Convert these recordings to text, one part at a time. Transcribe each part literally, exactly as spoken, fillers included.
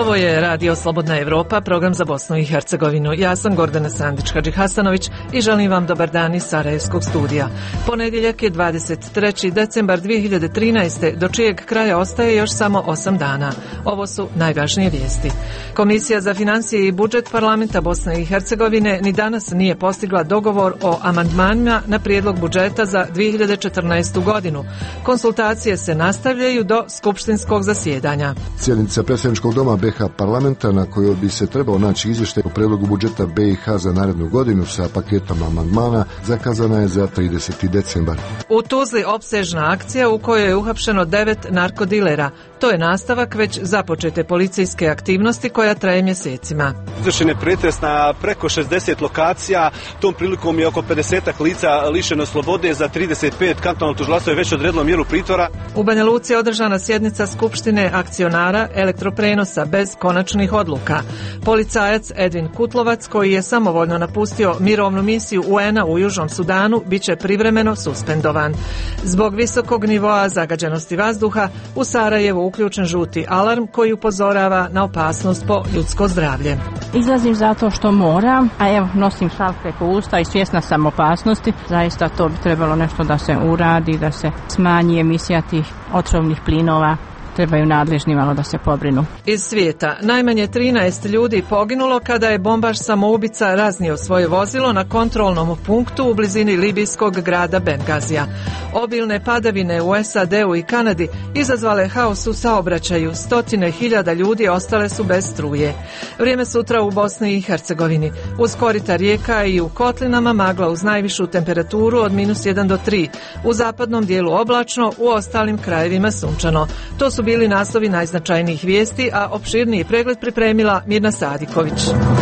Ovo je Radio Slobodna Evropa, program za Bosnu i Hercegovinu. Ja sam Gordana Sandić-Hadžihasanović i želim vam dobar dan iz Sarajevskog studija. Ponedjeljak je dvadeset treći decembar dvije hiljade trinaeste, do čijeg kraja ostaje još samo osam dana. Ovo su najvažnije vijesti. Komisija za financije i budžet Parlamenta Bosne i Hercegovine ni danas nije postigla dogovor o amandmanima na prijedlog budžeta za dvije hiljade četrnaestu godinu. Konsultacije se nastavljaju do skupštinskog zasjedanja. Sjednica predsjedničkog doma B H parlamenta na kojoj bi se trebao naći izvještaj o prijedlogu budžeta B i H za narednu godinu sa paketom amandmana zakazana je za trideseti decembar. U Tuzli opsežna akcija u kojoj je uhapšeno devet narkodilera. To je nastavak već započete policijske aktivnosti koja traje mjesecima. Izvršen je pretres na preko šezdeset lokacija, tom prilikom je oko pedeset lica lišeno slobode, za trideset pet kantonalno tužilaštvo je već odredilo mjeru pritvora. U Banja Luci je održana sjednica Skupštine akcionara elektroprenosa bez konačnih odluka. Policajac Edvin Kutlovac, koji je samovoljno napustio mirovnu misiju U N-a u Južnom Sudanu, bit će privremeno suspendovan. Zbog visokog nivoa zagađenosti vazduha u Sarajevu uključen žuti alarm koji upozorava na opasnost po ljudsko zdravlje. Izlazim zato što moram, a evo nosim šal preko usta i svjesna sam opasnosti. Zaista to bi trebalo nešto da se uradi, da se smanji emisija tih otrovnih plinova. Trebaju nadležni malo da se pobrinu. Iz svijeta najmanje trinaest ljudi poginulo kada je bombaš samoubica raznio svoje vozilo na kontrolnom punktu u blizini libijskog grada Bengazija. Obilne padavine u S A D-u i Kanadi izazvale haos u saobraćaju. Stotine hiljada ljudi ostale su bez struje. Vrijeme sutra u Bosni i Hercegovini. Uz korita rijeka i u kotlinama magla uz najvišu temperaturu od minus jedan do tri. U zapadnom dijelu oblačno, u ostalim krajevima sunčano. To su bili naslovi najznačajnijih vijesti, a opširniji pregled pripremila Mirna Sadiković.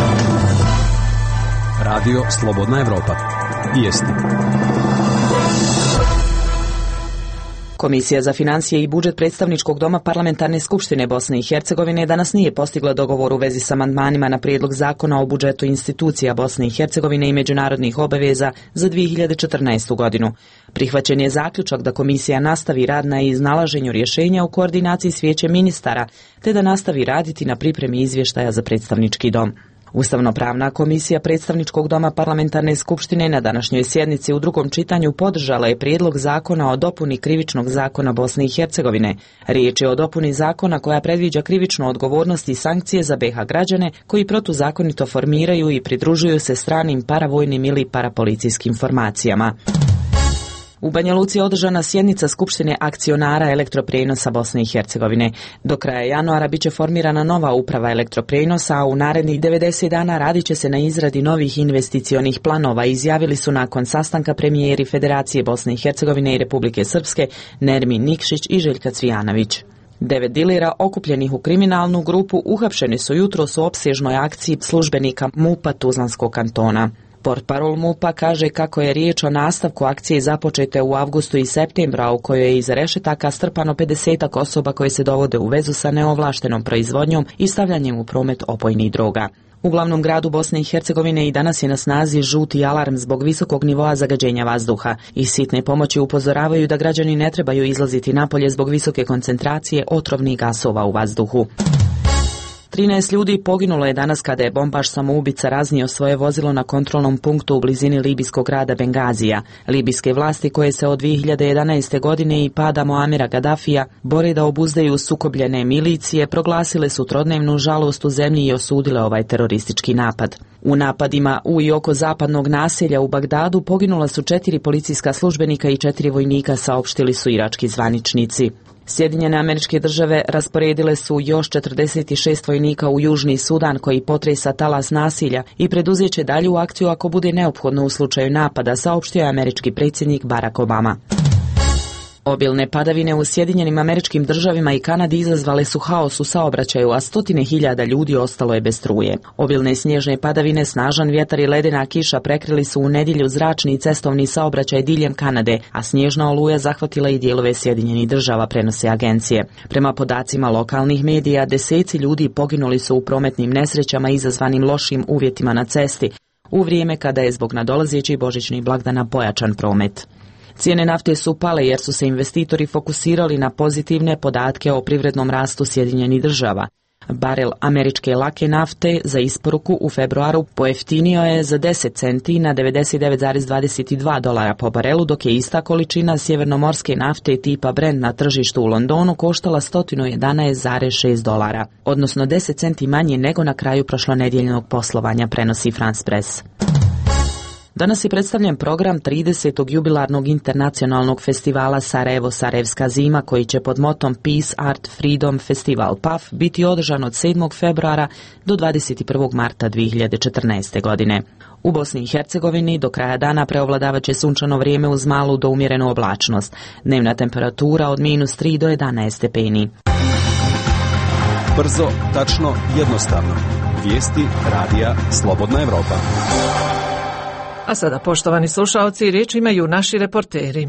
Radio Slobodna Evropa. Vijesti. Komisija za financije i budžet predstavničkog doma Parlamentarne skupštine Bosne i Hercegovine danas nije postigla dogovor u vezi s amandmanima na prijedlog zakona o budžetu institucija Bosne i Hercegovine i međunarodnih obaveza za dvije hiljade četrnaestu godinu. Prihvaćen je zaključak da komisija nastavi rad na iznalaženju rješenja u koordinaciji s vijećem ministara, te da nastavi raditi na pripremi izvještaja za predstavnički dom. Ustavno-pravna komisija predstavničkog doma Parlamentarne skupštine na današnjoj sjednici u drugom čitanju podržala je prijedlog zakona o dopuni krivičnog zakona Bosne i Hercegovine. Riječ je o dopuni zakona koja predviđa krivičnu odgovornost i sankcije za B H građane koji protuzakonito formiraju i pridružuju se stranim paravojnim ili parapolicijskim formacijama. U Banja Luci je održana sjednica Skupštine akcionara elektroprenosa Bosne i Hercegovine. Do kraja januara biće formirana nova uprava elektroprenosa, a u narednih devedeset dana radit će se na izradi novih investicionih planova, izjavili su nakon sastanka premijeri Federacije Bosne i Hercegovine i Republike Srpske Nermin Nikšić i Željka Cvijanović. Devet dilera okupljenih u kriminalnu grupu uhapšeni su jutros u opsežnoj akciji službenika MUP-a Tuzlanskog kantona. Portparol MUP-a kaže kako je riječ o nastavku akcije započete u avgustu i septembra, u kojoj je iza rešetaka strpano pedesetak osoba koje se dovode u vezu sa neovlaštenom proizvodnjom i stavljanjem u promet opojnih droga. U glavnom gradu Bosne i Hercegovine i danas je na snazi žuti alarm zbog visokog nivoa zagađenja vazduha. I sitne pomoći upozoravaju da građani ne trebaju izlaziti napolje zbog visoke koncentracije otrovnih gasova u vazduhu. trinaest ljudi poginulo je danas kada je bombaš samoubica raznio svoje vozilo na kontrolnom punktu u blizini libijskog grada Bengazija. Libijske vlasti koje se od dvije hiljade jedanaeste godine i pada Muamera Gadafija bore da obuzdaju sukobljene milicije, proglasile su trodnevnu žalost u zemlji i osudile ovaj teroristički napad. U napadima u i oko zapadnog naselja u Bagdadu poginula su četiri policijska službenika i četiri vojnika, saopštili su irački zvaničnici. Sjedinjene Američke Države rasporedile su još četrdeset šest vojnika u Južni Sudan koji potresa talas nasilja i preduzet će dalju akciju ako bude neophodno u slučaju napada, saopštio je američki predsjednik Barack Obama. Obilne padavine u Sjedinjenim Američkim Državama i Kanadi izazvale su haos u saobraćaju, a stotine hiljada ljudi ostalo je bez struje. Obilne snježne padavine, snažan vjetar i ledena kiša prekrili su u nedjelju zračni i cestovni saobraćaj diljem Kanade, a snježna oluja zahvatila i dijelove Sjedinjenih Država, prenose agencije. Prema podacima lokalnih medija, deseci ljudi poginuli su u prometnim nesrećama izazvanim lošim uvjetima na cesti, u vrijeme kada je zbog nadolazećih božićnih blagdana pojačan promet. Cijene nafte su pale jer su se investitori fokusirali na pozitivne podatke o privrednom rastu Sjedinjenih Država. Barel američke lake nafte za isporuku u februaru pojeftinio je za deset centi na devedeset devet zarez dvadeset dva dolara po barelu, dok je ista količina sjevernomorske nafte tipa Brent na tržištu u Londonu koštala sto jedanaest zarez šest dolara, odnosno deset centi manje nego na kraju prošlonedjeljnog poslovanja, prenosi France Press. Danas je predstavljen program tridesetog jubilarnog internacionalnog festivala Sarajevo-Sarajevska zima, koji će pod motom Peace, Art, Freedom Festival P A F biti održan od sedmog februara do dvadeset prvog marta dvije hiljade četrnaeste. godine. U Bosni i Hercegovini do kraja dana preovladavat će sunčano vrijeme uz malu do umjerenu oblačnost. Dnevna temperatura od minus tri do jedanaest stepeni. Brzo, tačno, jednostavno. Vijesti radija Slobodna Evropa. A sada, poštovani slušaoci, riječ imaju naši reporteri.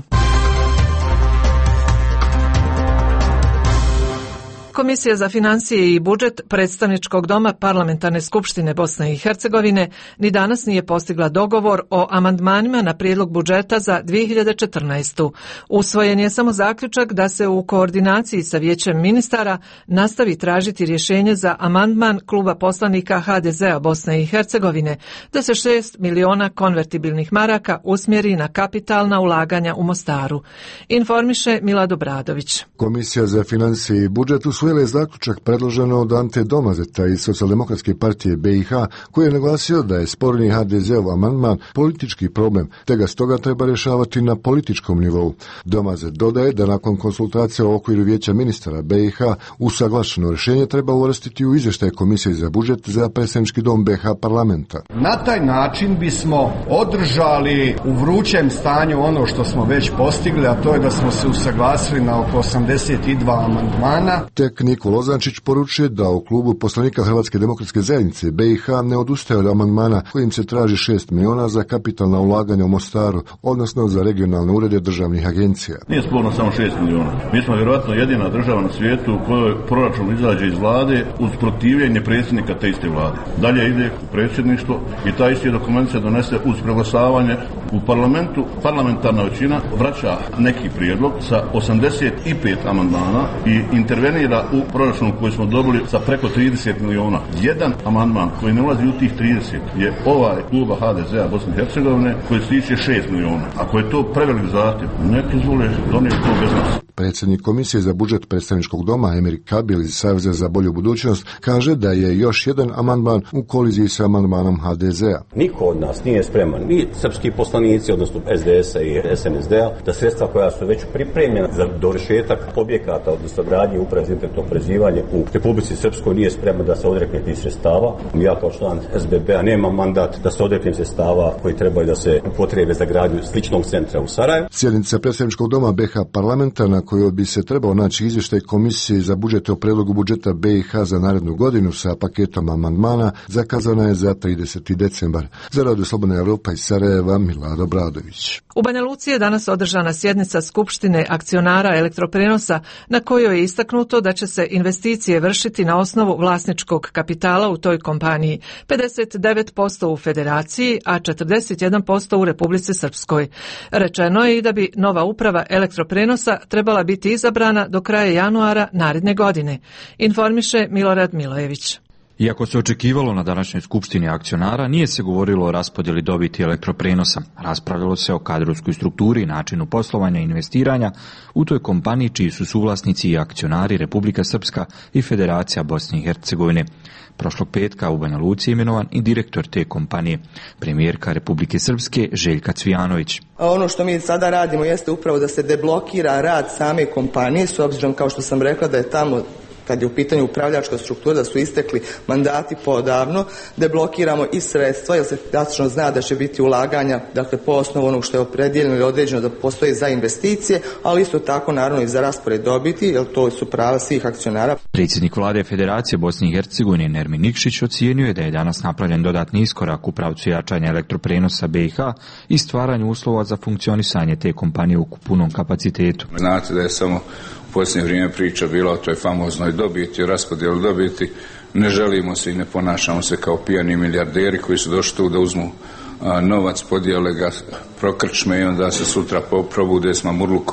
Komisija za financije i budžet predstavničkog doma Parlamentarne skupštine Bosne i Hercegovine ni danas nije postigla dogovor o amandmanima na prijedlog budžeta za dvije hiljade četrnaestu. Usvojen je samo zaključak da se u koordinaciji sa Vijećem ministara nastavi tražiti rješenje za amandman kluba poslanika H D Z-a Bosne i Hercegovine, da se šest miliona konvertibilnih maraka usmjeri na kapitalna ulaganja u Mostaru. Informiše Milad Obradović. Komisija za financije i budžet usvojila je zaključak predložen od Ante Domazeta iz Socijaldemokratske partije B i H, koji je naglasio da je sporni H D Z-ov amandman politički problem, te ga stoga treba rješavati na političkom nivou. Domazet dodaje da nakon konsultacija u okviru Vijeća ministara B i H usaglašeno rješenje treba uvrstiti u izvještaj Komisije za budžet za predstavnički dom B i H parlamenta. Na taj način bismo održali u vrućem stanju ono što smo već postigli, a to je da smo se usaglasili na oko osamdeset dva amandmana. Tek Niko Lozančić poručuje da u klubu poslanika Hrvatske demokratske zajednice B i H ne odustaje od amandmana kojim se traži šest miliona za kapitalna ulaganja u Mostaru, odnosno za regionalne urede državnih agencija. Nije sporno samo šest miliona. Mi smo vjerojatno jedina država na svijetu u kojoj proračun izađe iz vlade uz protivljenje predsjednika te iste vlade. Dalje ide u predsjedništvo i taj isti dokument se donese uz preglasavanje u parlamentu. Parlamentarna većina vraća neki prijedlog sa osamdeset pet amandmana i intervenira u proračunu koji smo dobili sa preko trideset miliona. Jedan amandman koji ne ulazi u tih trideset je ovaj kluba H D Z-a Bosne i Hercegovine koji se tiče šest miliona. Ako je to prevelik zahtjev, neki izvole donijeti to bez nas. Predsjednik Komisije za budžet predstavničkog doma Emir Kabil iz Saveza za bolju budućnost kaže da je još jedan amandman u koliziji sa amandmanom H D Z-a. Niko od nas nije spreman, mi srpski poslanici, odnosno S D S-a i S N S D-a, da sredstva koja su već pripremljena za dovršetak objekata, odnosno gradnje uprave za internet oporezivanje u Republici Srpskoj, nije spreman da se odrekne tih sredstava. Ja kao član S B B-a nemam mandat da se odreknem sredstava koji trebaju da se upotrebe za gradnju sličnog centra u Sarajevu. Sjednica predstavničkog doma B i H parlamenta na kojoj bi se trebao naći izvještaj Komisije za budžet o predlogu budžeta B i H za narednu godinu sa paketom amandmana zakazana je za trideseti decembar. Za Radio Slobodna Evropa iz Sarajeva, Milad Obradović. U Banja Luci je danas održana sjednica Skupštine akcionara elektroprenosa na kojoj je istaknuto da će se investicije vršiti na osnovu vlasničkog kapitala u toj kompaniji, pedeset devet posto u Federaciji, a četrdeset jedan posto u Republici Srpskoj. Rečeno je i da bi nova uprava elektroprenosa trebala biti izabrana do kraja januara naredne godine, informiše Milorad Milojević. Iako se očekivalo na današnjoj skupštini akcionara, nije se govorilo o raspodjeli dobiti elektroprenosa. Raspravljalo se o kadrovskoj strukturi i načinu poslovanja i investiranja u toj kompaniji čiji su suvlasnici i akcionari Republika Srpska i Federacija Bosne i Hercegovine. Prošlog petka u Banja Luci je imenovan i direktor te kompanije, premijerka Republike Srpske Željka Cvijanović. Ono što mi sada radimo jeste upravo da se deblokira rad same kompanije, s obzirom, kao što sam rekla, da je tamo, kad je u pitanju upravljačka struktura, da su istekli mandati poodavno, deblokiramo i sredstva, jer se tačno zna da će biti ulaganja, dakle po osnovu onog što je opredijeljeno i određeno da postoji za investicije, ali isto tako naravno i za raspored dobiti, jer to su prava svih akcionara. Predsjednik vlade Federacije Bosne i Hercegovine Nermin Nikšić ocijenio je da je danas napravljen dodatni iskorak u pravcu jačanja elektroprenosa B i H i stvaranju uslova za funkcionisanje te kompanije u punom kapacitetu. Znate da je samo u posljednje vrijeme priča bila o toj famoznoj dobiti, o raspodjelu dobiti. Ne želimo se i ne ponašamo se kao pijani milijarderi koji su došli tu da uzmu a, novac, podijele ga, prokrčme i onda se sutra probude s mamurlukom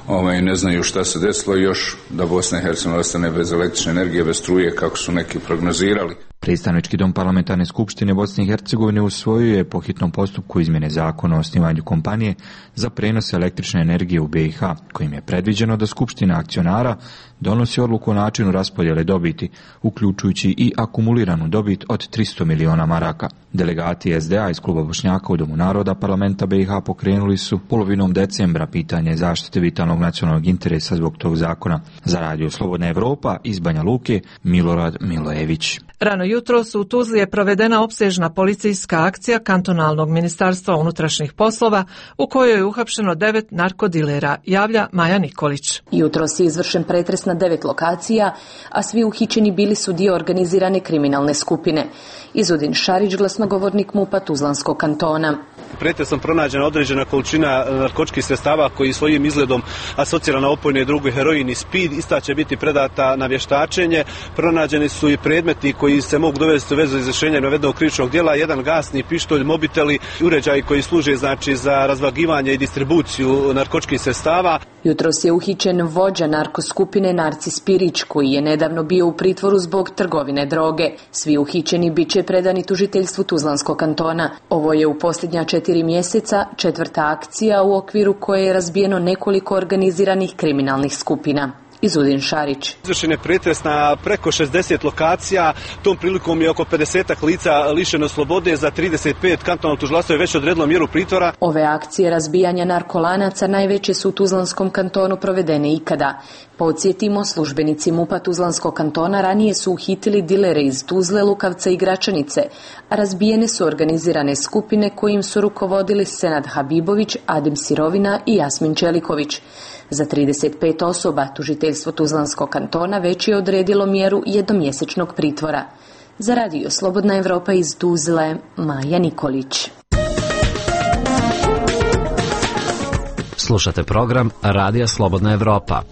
ovaj, ne znaju šta se desilo i još da Bosna i Hercegovina ostane bez električne energije, bez struje kako su neki prognozirali. Predstavnički dom Parlamentarne skupštine Bosne i Hercegovine usvojio je po hitnom postupku izmjene zakona o osnivanju kompanije za prenos električne energije u B i H, kojim je predviđeno da Skupština akcionara donosi odluku o načinu raspodjele dobiti, uključujući i akumuliranu dobit od tristo miliona maraka. Delegati S D A iz Kluba Bošnjaka u Domu naroda parlamenta B i H pokrenuli su polovinom decembra pitanje zaštite vitalnog nacionalnog interesa zbog tog zakona. Za Radio Slobodna Evropa iz Banja Luke, Milorad Milojević. Rano jutros u Tuzli je provedena opsežna policijska akcija kantonalnog ministarstva unutrašnjih poslova u kojoj je uhapšeno devet narkodilera, javlja Maja Nikolić. Jutros je izvršen pretres na devet lokacija, a svi uhićeni bili su dio organizirane kriminalne skupine. Izudin Šarić, glasnogovornik MUP-a Tuzlanskog kantona. Pretresom pronađena određena količina narkotičkih sredstava koji svojim izgledom asocira na opojne druge, heroin i speed, ista će biti predata na vještačenje. Pronađeni su i predmeti koji se mogu dovesti u vezu izvršenja navedenog krivičnog djela, jedan gasni pištolj, mobiteli, uređaji koji služe znači za razvagivanje i distribuciju narkotičkih sredstava. Jutros je uhićen vođa narkoskupine Narcis Pirić, koji je nedavno bio u pritvoru zbog trgovine droge. Svi uhićeni bit će predani tužiteljstvu Tuzlanskog kantona. Ovo je u posljednja četiri mjeseca četvrta akcija u okviru koje je razbijeno nekoliko organiziranih kriminalnih skupina. Izudin Šarić. Izvršen je pretres na preko šezdeset lokacija, tom prilikom je oko pedeset lica lišeno slobode, za trideset pet kantonalno tužilaštvo je već odredilo mjeru pritvora. Ove akcije razbijanja narkolanaca najveće su u Tuzlanskom kantonu provedene ikada. Podsjetimo, službenici MUP-a Tuzlanskog kantona ranije su uhitili dilere iz Tuzle, Lukavca i Gračanice, a razbijene su organizirane skupine kojim su rukovodili Senad Habibović, Adem Sirovina i Jasmin Čeliković. Za trideset pet osoba tužiteljstvo Tuzlanskog kantona već je odredilo mjeru jednomjesečnog pritvora. Za Radio Slobodna Evropa iz Tuzle, Maja Nikolić. Slušate program Radija Slobodna Evropa.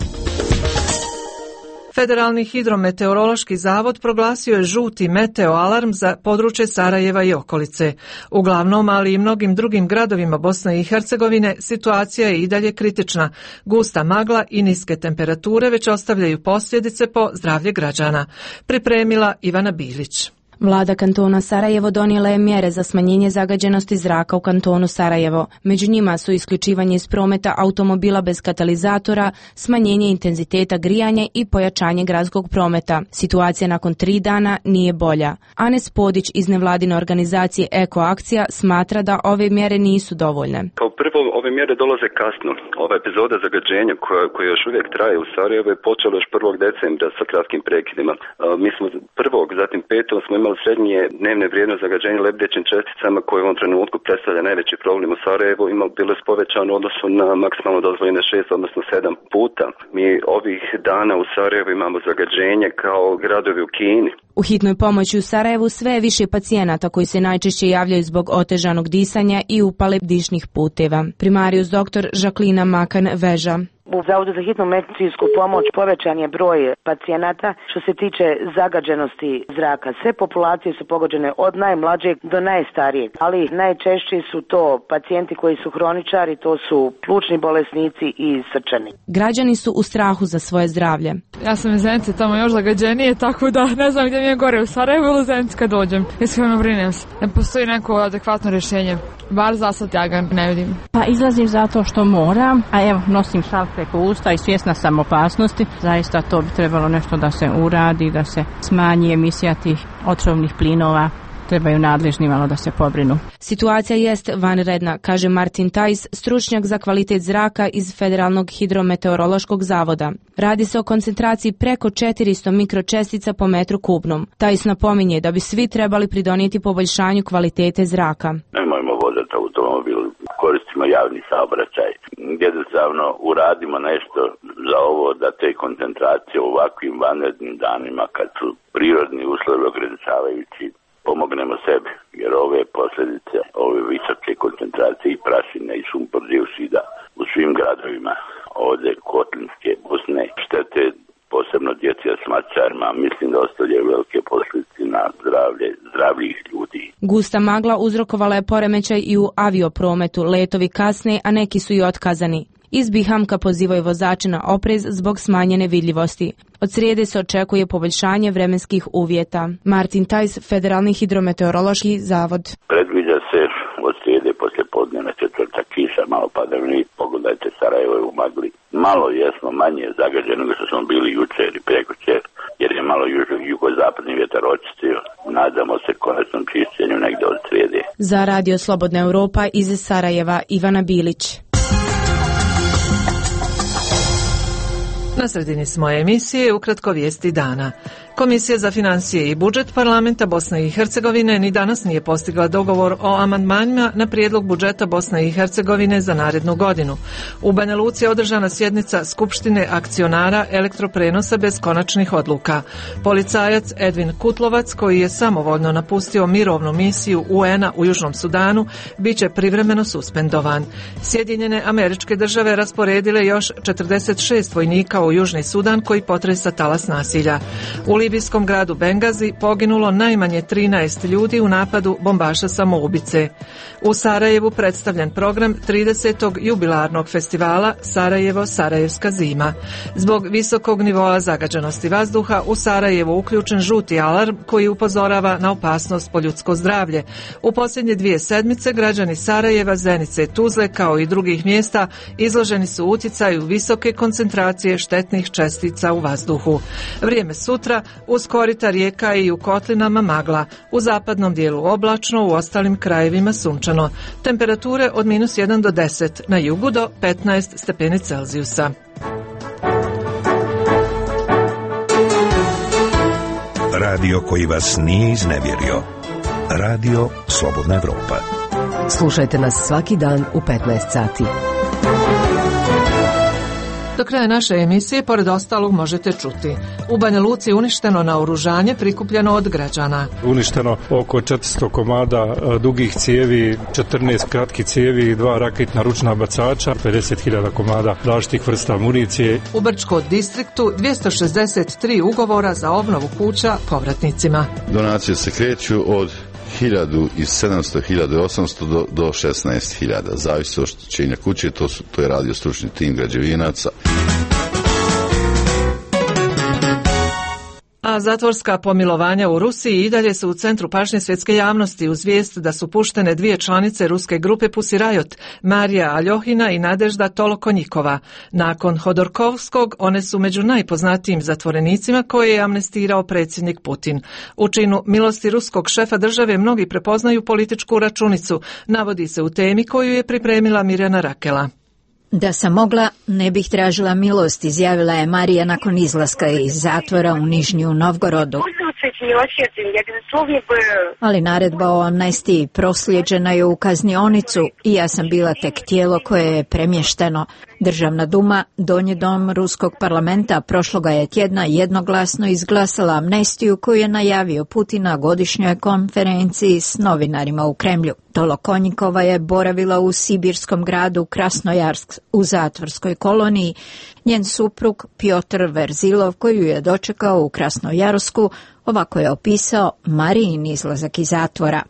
Federalni hidrometeorološki zavod proglasio je žuti meteo alarm za područje Sarajeva i okolice. Uglavnom, ali i mnogim drugim gradovima Bosne i Hercegovine situacija je i dalje kritična. Gusta magla i niske temperature već ostavljaju posljedice po zdravlje građana. Pripremila Ivana Bilić. Vlada kantona Sarajevo donijela je mjere za smanjenje zagađenosti zraka u kantonu Sarajevo. Među njima su isključivanje iz prometa automobila bez katalizatora, smanjenje intenziteta grijanja i pojačanje gradskog prometa. Situacija nakon tri dana nije bolja. Anes Podić iz nevladine organizacije Eko Akcija smatra da ove mjere nisu dovoljne. Kao prvo, ove mjere dolaze kasno. Ova epizoda zagađenja koja, koja još uvijek traje u Sarajevu je počela još prvog decembra sa kratkim prekidima. Mi smo prvog, zatim petog smo imali srednje dnevne vrijednosti zagađenja lebdećim česticama koje u ovom trenutku predstavlja najveći problem u Sarajevu, imali bile povećano u odnosu na maksimalno dozvoljene šest, odnosno sedam puta. Mi ovih dana u Sarajevu imamo zagađenje kao gradovi u Kini. U hitnoj pomoći u Sarajevu sve je više pacijenata koji se najčešće javljaju zbog otežanog disanja i upale dišnih puteva. Primarius doktor Žaklina Makan Veža. U Zavodu za hitnu medicinsku pomoć povećan je broj pacijenata što se tiče zagađenosti zraka. Sve populacije su pogođene od najmlađeg do najstarijeg, ali najčešće su to pacijenti koji su hroničari, to su plućni bolesnici i srčani. Građani su u strahu za svoje zdravlje. Ja sam iz Zenice, tamo još zagađenije, tako da ne znam gdje mi je gore, u Sarajevu ili u Zenici kad dođem. Iskreno brinem se. Ne postoji neko adekvatno rješenje. Bar za sad ja ga ne vidim. Pa izlazim zato što moram, a evo nosim šal preko usta i svjesna sam opasnosti. Zaista to bi trebalo nešto da se uradi, da se smanji emisija tih otrovnih plinova. Trebaju nadležni malo da se pobrinu. Situacija jest vanredna, kaže Martin Tajs, stručnjak za kvalitet zraka iz Federalnog hidrometeorološkog zavoda. Radi se o koncentraciji preko četiristo mikročestica po metru kubnom. Tajs napominje da bi svi trebali pridonijeti poboljšanju kvalitete zraka. Nemojmo voziti automobil, koristimo javni saobraćaj. Jednostavno uradimo nešto za ovo da te koncentracije u ovakvim vanrednim danima kad su prirodni uslovi ograničavajući pomognemo sebi, jer ove posljedice, ove visoke koncentracije i prašine i sumpor dioksida u svim gradovima ovdje Kotlinske, Bosne, štete posebno djeci s mačarima, mislim da ostavljaju velike posljedice na zdravlje zdravljih ljudi. Gusta magla uzrokovala je poremećaj i u avioprometu, letovi kasne, a neki su i otkazani. Iz Bihamka pozivaju vozače na oprez zbog smanjene vidljivosti. Od srijede se očekuje poboljšanje vremenskih uvjeta. Martin Tajs, Federalni hidrometeorološki zavod. Predviđa se od srijede poslije podnevna četvrta kiša, malo padavini, pogledajte Sarajevo je u magli. Malo jesmo manje zagađeni nego što smo bili jučer i prekjučer, jer je malo jugozapadni vjetar očistio. Nadamo se konačnom čišćenju negdje od srijede. Za Radio Slobodna Europa iz Sarajeva, Ivana Bilić. Na sredini smo emisije, ukratko vijesti dana. Komisija za financije i budžet Parlamenta Bosne i Hercegovine ni danas nije postigla dogovor o amandmanima na prijedlog budžeta Bosne i Hercegovine za narednu godinu. U Banja Luci je održana sjednica Skupštine akcionara elektroprenosa bez konačnih odluka. Policajac Edvin Kutlovac, koji je samovoljno napustio mirovnu misiju U N-a u Južnom Sudanu, bit će privremeno suspendovan. Sjedinjene Američke Države rasporedile još četrdeset šest vojnika u Južni Sudan koji potresa talas nasilja. U libijskom gradu Bengazi poginulo najmanje trinaest ljudi u napadu bombaša samoubice. U Sarajevu predstavljen program tridesetog jubilarnog festivala Sarajevo Sarajevska zima. Zbog visokog nivoa zagađenosti vazduha u Sarajevu uključen žuti alarm koji upozorava na opasnost po ljudsko zdravlje. U posljednje dvije sedmice građani Sarajeva, Zenice, Tuzle kao i drugih mjesta izloženi su utjecaju visoke koncentracije štetnih čestica u vazduhu. Vrijeme sutra, uz korita rijeka i u kotlinama magla, u zapadnom dijelu oblačno, u ostalim krajevima sunčano. Temperature od minus jedan do deset, na jugu do petnaest stepeni Celzijusa. Radio koji vas nije iznevjerio. Radio Slobodna Evropa. Slušajte nas svaki dan u petnaest sati. Do kraja naše emisije, pored ostalog, možete čuti. U Banja Luci uništeno naoružanje prikupljeno od građana. Uništeno oko četiristo komada dugih cijevi, četrnaest kratkih cijevi i dva raketna ručna bacača, pedeset hiljada komada različitih vrsta municije. U Brčko distriktu dvjesto šezdeset tri ugovora za obnovu kuća povratnicima. Donacije se kreću od hiljadu sedamsto do hiljadu osamsto do, do šesnaest hiljada. Zavisi od oštećenja kuće, to, su, to je radio stručni tim građevinaca. A zatvorska pomilovanja u Rusiji i dalje su u centru pažnje svjetske javnosti uz vijest da su puštene dvije članice ruske grupe Pussy Riot, Marija Aljohina i Nadežda Tolokonjikova. Nakon Hodorkovskog, one su među najpoznatijim zatvorenicima koje je amnestirao predsjednik Putin. U činu milosti ruskog šefa države mnogi prepoznaju političku računicu, navodi se u temi koju je pripremila Mirjana Rakela. Da sam mogla, ne bih tražila milost, izjavila je Marija nakon izlaska iz zatvora u Nižnju Novgorodu. Ali naredba o amnestiji prosljeđena je u kaznionicu i ja sam bila tek tijelo koje je premješteno. Državna duma, donji dom ruskog parlamenta, prošloga je tjedna jednoglasno izglasala amnestiju koju je najavio Putin na godišnjoj konferenciji s novinarima u Kremlju. Tolokonjikova je boravila u sibirskom gradu Krasnojarsk u zatvorskoj koloniji. Njen suprug Piotr Verzilov, koju je dočekao u Krasnojarsku, ovako je opisao Marijin izlazak iz zatvora.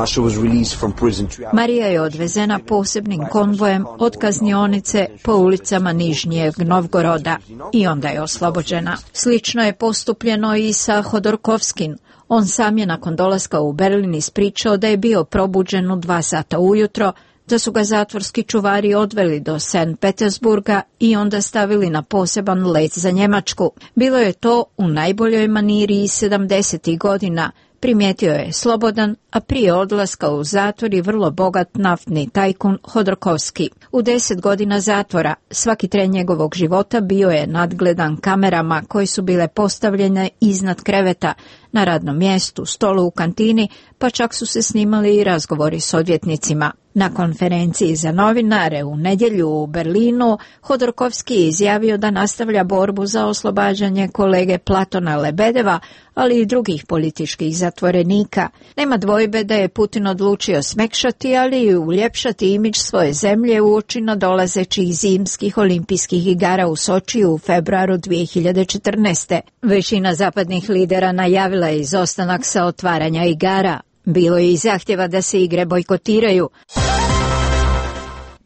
Marija je odvezena posebnim konvojem od kaznionice po ulicama Nižnjeg Novgoroda i onda je oslobođena. Slično je postupljeno i sa Hodorkovskim. On sam je nakon dolaska u Berlin ispričao da je bio probuđen u dva sata ujutro, da su ga zatvorski čuvari odveli do Sankt Petersburga i onda stavili na poseban let za Njemačku. Bilo je to u najboljoj maniri iz sedamdesetih godina, primijetio je Slobodan, a prije odlaska u zatvor i vrlo bogat naftni tajkun Hodorkovski. U deset godina zatvora svaki tren njegovog života bio je nadgledan kamerama koje su bile postavljene iznad kreveta, na radnom mjestu, stolu u kantini, pa čak su se snimali i razgovori s odvjetnicima. Na konferenciji za novinare u nedjelju u Berlinu, Hodorkovski je izjavio da nastavlja borbu za oslobađanje kolege Platona Lebedeva, ali i drugih političkih zatvorenika. Nema dvojbe da je Putin odlučio smekšati, ali i uljepšati imidž svoje zemlje uoči nadolazećih zimskih olimpijskih igara u Sočiju u februaru dvije hiljade četrnaeste. Većina zapadnih lidera najavila je izostanak sa otvaranja igara. Bilo je i zahtjeva da se igre bojkotiraju.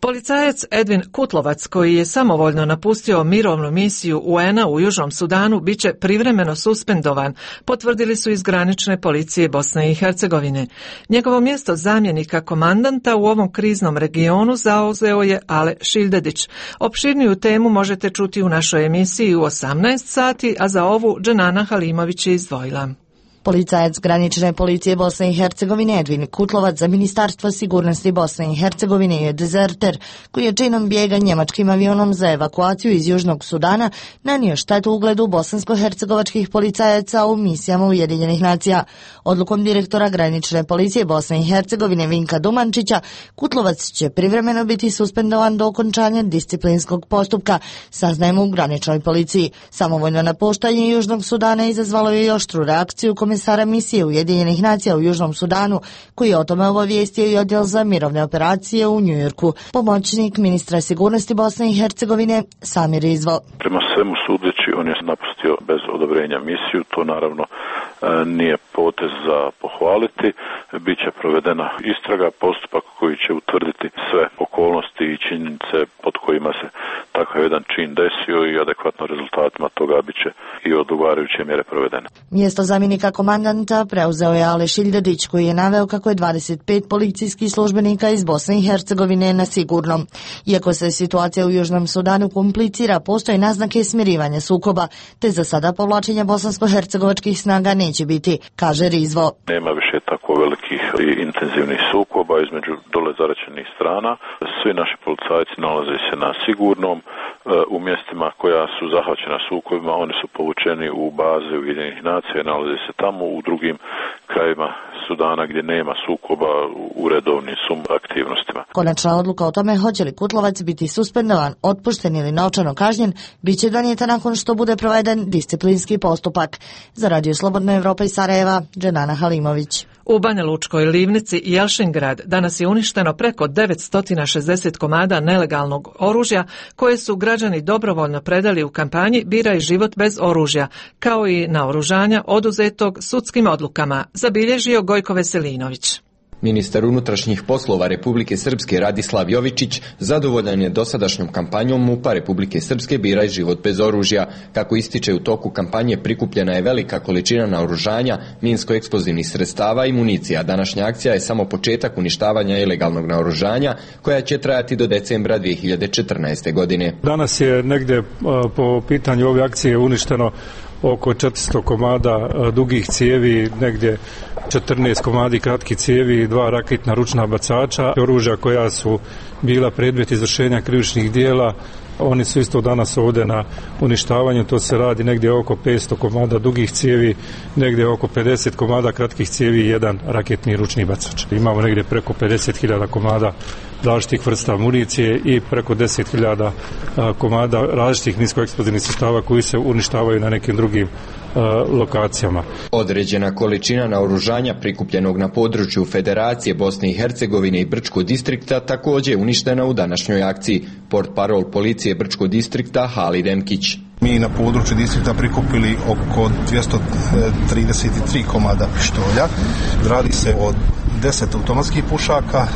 Policajac Edvin Kutlovac, koji je samovoljno napustio mirovnu misiju U N A u Južnom Sudanu, biće privremeno suspendovan, potvrdili su iz granične policije Bosne i Hercegovine. Njegovo mjesto zamjenika komandanta u ovom kriznom regionu zauzeo je Ale Šiljdedić. Opširniju temu možete čuti u našoj emisiji u osamnaest sati, a za ovu Dženana Halimović je izdvojila. Policajac granične policije Bosne i Hercegovine Edvin Kutlovac za Ministarstvo sigurnosti Bosne i Hercegovine je dezerter koji je činom bijega njemačkim avionom za evakuaciju iz Južnog Sudana nanio štetu ugledu bosansko-hercegovačkih policajaca u misijama Ujedinjenih nacija. Odlukom direktora granične policije Bosne i Hercegovine Vinka Dumančića, Kutlovac će privremeno biti suspendovan do okončanja disciplinskog postupka, saznajemo u graničnoj policiji. Samovoljno napuštanje Južnog Sudana izazvalo je i oštru reakciju komesara misije Ujedinjenih nacija u Južnom Sudanu, koji je o tome obavijestio i odjel za mirovne operacije u Njujorku. Pomoćnik ministra sigurnosti Bosne i Hercegovine Samir Izvo. Prema svemu sudeći, on je napustio bez odobrenja misiju, to naravno nije potez za pohvaliti. Biće provedena istraga, postupak koji će utvrditi sve okolnosti i činjenice pod kojima se takav jedan čin desio i adekvatno rezultatima toga biće i odgovarajuće mjere provedene. Mjesto zamjenika komandanta preuzeo je Ale Šiljdedić, koji je naveo kako je dvadeset pet policijskih službenika iz Bosne i Hercegovine na sigurnom. Iako se situacija u Južnom Sudanu komplicira, postoje naznake smirivanja sukoba, te za sada povlačenja bosansko-hercegovačkih snaga neće biti, kaže Rizvo. Nema više tako velikih i intenzivnih sukoba između dole zaraćenih strana. Svi naši policajci nalaze se na sigurnom. U mjestima koja su zahvaćena sukobima, oni su povučeni u baze Ujedinjenih nacija i nalaze se tamo. U drugim krajevima Sudana gdje nema sukoba u redovnim sum aktivnostima. Konačna odluka o tome hoće li Kutlovac biti suspendovan, otpušten ili novčano kažnjen biće donijeta nakon što bude proveden disciplinski postupak. Za Radio Slobodna Evropa iz Sarajeva, Dženana Halimović. U Banja Lučkoj livnici Jelšingrad danas je uništeno preko devetsto šezdeset komada nelegalnog oružja koje su građani dobrovoljno predali u kampanji Biraj život bez oružja, kao i naoružanja oduzetog sudskim odlukama, zabilježio Gojko Veselinović. Ministar unutrašnjih poslova Republike Srpske Radislav Jovičić zadovoljan je dosadašnjom kampanjom MUP-a Republike Srpske Biraj život bez oružja. Kako ističe, u toku kampanje prikupljena je velika količina naoružanja, minsko-eksplozivnih sredstava i municija. Današnja akcija je samo početak uništavanja ilegalnog naoružanja, koja će trajati do decembra dvije hiljade četrnaeste. godine. Danas je negdje po pitanju ove akcije uništeno oko četiristo komada dugih cijevi, negdje četrnaest komadi kratkih cijevi i dva raketna ručna bacača, oružja koja su bila predmet izvršenja krivičnih dijela. Oni su isto danas ovdje na uništavanju, to se radi negdje oko petsto komada dugih cijevi, negdje oko pedeset komada kratkih cijevi i jedan raketni ručni bacač. Imamo negdje preko pedeset hiljada komada različitih vrsta municije i preko deset hiljada komada različitih niskoeksplozivnih sredstava koji se uništavaju na nekim drugim lokacijama. Određena količina naoružanja prikupljenog na području Federacije Bosne i Hercegovine i Brčkog distrikta također je uništena u današnjoj akciji. Portparol policije Brčkog distrikta Halid Emkić. Mi na području distrikta prikupili oko dvjesto trideset tri komada pištolja. Radi se o deset automatskih pušaka,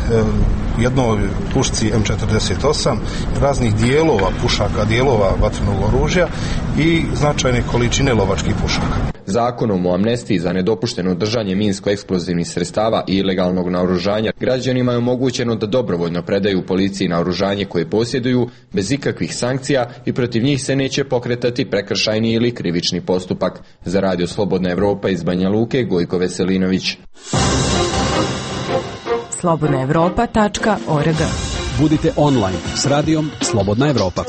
jednoj pušci M četrdeset osam, raznih dijelova pušaka, dijelova vatrenog oružja i značajne količine lovačkih pušaka. Zakonom o amnestiji za nedopušteno držanje minsko-eksplozivnih sredstava i ilegalnog naoružanja građanima je omogućeno da dobrovoljno predaju policiji naoružanje koje posjeduju bez ikakvih sankcija i protiv njih se neće pokretati prekršajni ili krivični postupak. Za Radio Slobodna Evropa iz Banja Luke, Gojko Veselinović. slobodna evropa tačka org. Budite online s radijom Slobodna Evropa.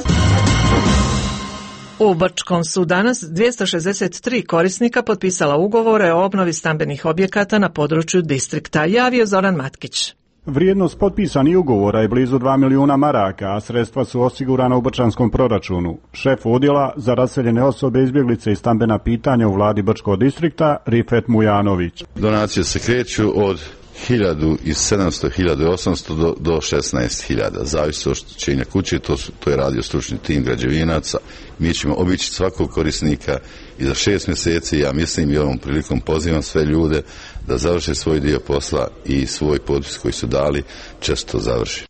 U Brčkom su danas dvjesto šezdeset tri korisnika potpisala ugovore o obnovi stambenih objekata na području distrikta, javio Zoran Matkić. Vrijednost potpisanih ugovora je blizu dva milijuna maraka, a sredstva su osigurana u brčanskom proračunu. Šef odjela za raseljene osobe, izbjeglice i stambena pitanja u vladi Brčkog distrikta, Rifet Mujanović. Donacije se kreću od hiljadu sedamsto do hiljadu osamsto do, do šesnaest hiljada, zavisi od oštećenja kuće, to, su, to je radio stručni tim građevinaca. Mi ćemo obići svakog korisnika i za šest mjeseci, ja mislim i ovom prilikom pozivam sve ljude da završe svoj dio posla i svoj potpis koji su dali često završi.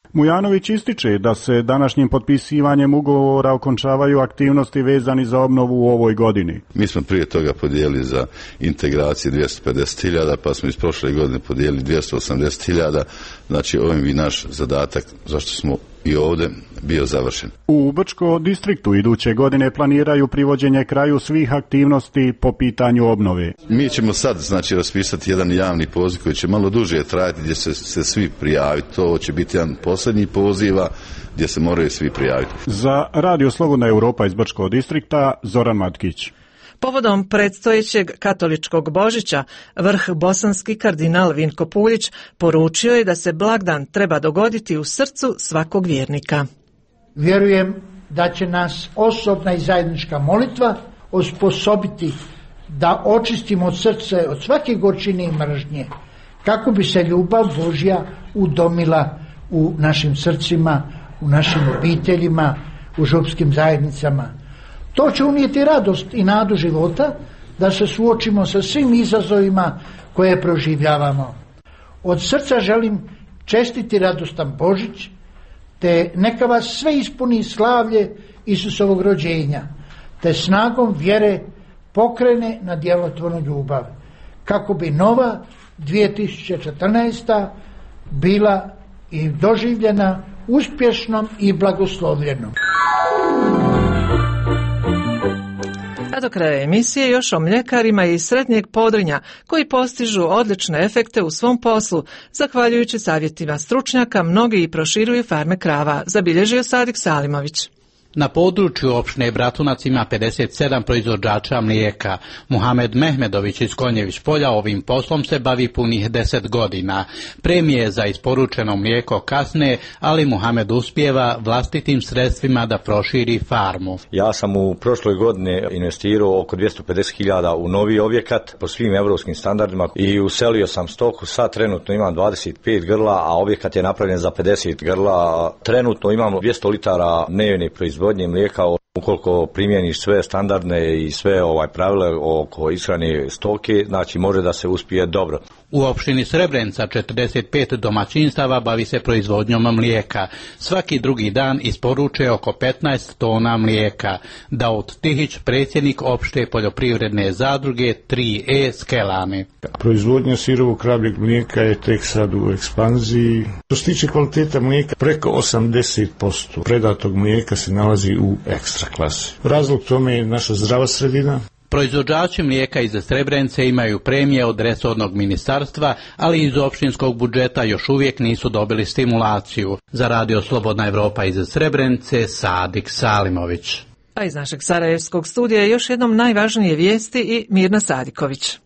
Mujanović ističe da se današnjim potpisivanjem ugovora okončavaju aktivnosti vezani za obnovu u ovoj godini. Mi smo prije toga podijelili za integraciju dvjesto pedeset hiljada, pa smo iz prošle godine podijelili dvjesto osamdeset hiljada, znači ovim bi naš zadatak, zašto smo i ovdje, bio završen. U Brčko distriktu iduće godine planiraju privođenje kraju svih aktivnosti po pitanju obnove. Mi ćemo sad znači raspisati jedan javni poziv koji će malo duže trajati, gdje će se svi prijaviti. To će biti jedan posljednji poziva gdje se moraju svi prijaviti. Za Radio Slobodna Europa iz Brčkog distrikta, Zoran Matkić. Povodom predstojećeg katoličkog Božića, vrh bosanski kardinal Vinko Puljić poručio je da se blagdan treba dogoditi u srcu svakog vjernika. Vjerujem da će nas osobna i zajednička molitva osposobiti da očistimo od srce od svake gorčine i mržnje, kako bi se ljubav Božja udomila u našim srcima, u našim obiteljima, u župskim zajednicama. To će unijeti radost i nadu života da se suočimo sa svim izazovima koje proživljavamo. Od srca želim čestiti radostan Božić, te neka vas sve ispuni slavlje Isusovog rođenja, te snagom vjere pokrene na djelotvornu ljubav, kako bi nova dvije tisuće četrnaesta bila i doživljena uspješnom i blagoslovljenom. A do kraja emisije još o mljekarima iz Srednjeg Podrinja koji postižu odlične efekte u svom poslu. Zahvaljujući savjetima stručnjaka, mnogi i proširuju farme krava, zabilježio Sadik Salimović. Na području opštine Bratunac ima pedeset sedam proizvođača mlijeka. Muhamed Mehmedović iz Konjević polja ovim poslom se bavi punih deset godina. Premije za isporučeno mlijeko kasne, ali Muhamed uspijeva vlastitim sredstvima da proširi farmu. Ja sam u prošloj godini investirao oko dvjesto pedeset hiljada u novi objekat po svim evropskim standardima i uselio sam stoku. Sad trenutno imam dvadeset pet grla, a objekat je napravljen za pedeset grla. Trenutno imamo dvjesto litara dnevne proizvodnje mlijeka. Ukoliko primjeniš sve standardne i sve ovaj pravile oko ishrane stoke, znači može da se uspije dobro. U opštini Srebrenica četrdeset pet domaćinstava bavi se proizvodnjom mlijeka. Svaki drugi dan isporuče oko petnaest tona mlijeka. Daud Tihić, predsjednik opšte poljoprivredne zadruge tri E Skelane. Proizvodnja sirovog kravljeg mlijeka je tek sad u ekspanziji. Što se tiče kvaliteta mlijeka, preko osamdeset posto predatog mlijeka se nalazi u ekstra klasi. Razlog tome je naša zdrava sredina. Proizvođači mlijeka iz Srebrenice imaju premije od resornog ministarstva, ali iz opštinskog budžeta još uvijek nisu dobili stimulaciju. Za Radio Slobodna Evropa iz Srebrenice, Sadik Salimović. A iz našeg sarajevskog studija još jednom najvažnije vijesti i Mirna Sadiković.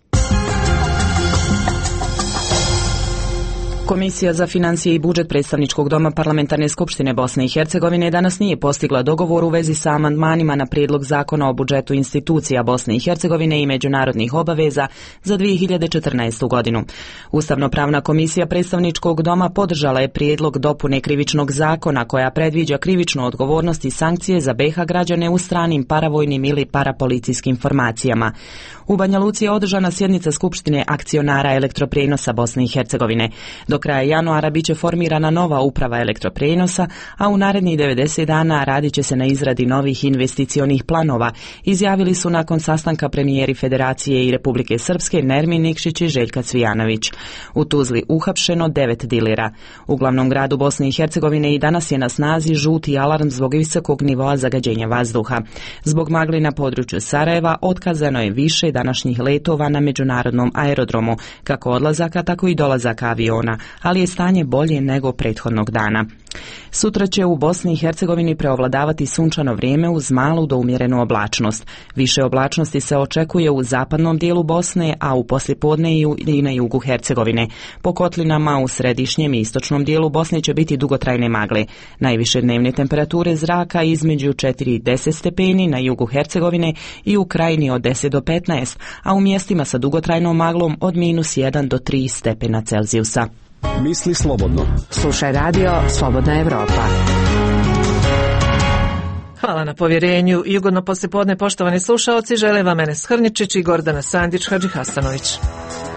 Komisija za financije i budžet predstavničkog doma Parlamentarne skupštine Bosne i Hercegovine danas nije postigla dogovor u vezi sa amandmanima na prijedlog zakona o budžetu institucija Bosne i Hercegovine i međunarodnih obaveza za dvije hiljade četrnaestu. godinu. Ustavno-pravna komisija predstavničkog doma podržala je prijedlog dopune krivičnog zakona koja predviđa krivičnu odgovornost i sankcije za B iH građane u stranim paravojnim ili parapolicijskim formacijama. U Banja Luci je održana sjednica Skupštine akcionara elektroprijenosa Bosne i Hercegovine. Do kraja januara bit će formirana nova uprava elektroprijenosa, a u narednih devedeset dana radit će se na izradi novih investicionih planova, izjavili su nakon sastanka premijeri Federacije i Republike Srpske Nermin Nikšić i Željka Cvijanović. U Tuzli uhapšeno devet dilera. U glavnom gradu Bosne i Hercegovine i danas je na snazi žuti alarm zbog visokog nivoa zagađenja vazduha. Zbog magli na području Sarajeva otkazano je više današnjih letova na međunarodnom aerodromu, kako odlazaka, tako i dolazaka aviona, ali je stanje bolje nego prethodnog dana. Sutra će u Bosni i Hercegovini preovladavati sunčano vrijeme uz malu do umjerenu oblačnost. Više oblačnosti se očekuje u zapadnom dijelu Bosne, a u poslijepodne i na jugu Hercegovine. Po kotlinama u središnjem i istočnom dijelu Bosne će biti dugotrajne magle. Najviše dnevne temperature zraka između četiri i deset stepeni na jugu Hercegovine i u krajini od deset do petnaest, a u mjestima sa dugotrajnom maglom od minus jedan do tri stepena Celzijusa. Misli slobodno. Slušaj Radio Slobodna Evropa. Hvala na povjerenju i ugodno poslijepodne, poštovani slušaoci. Žele vam Enes Hrničić i Gordana Sandić Hadžihasanović.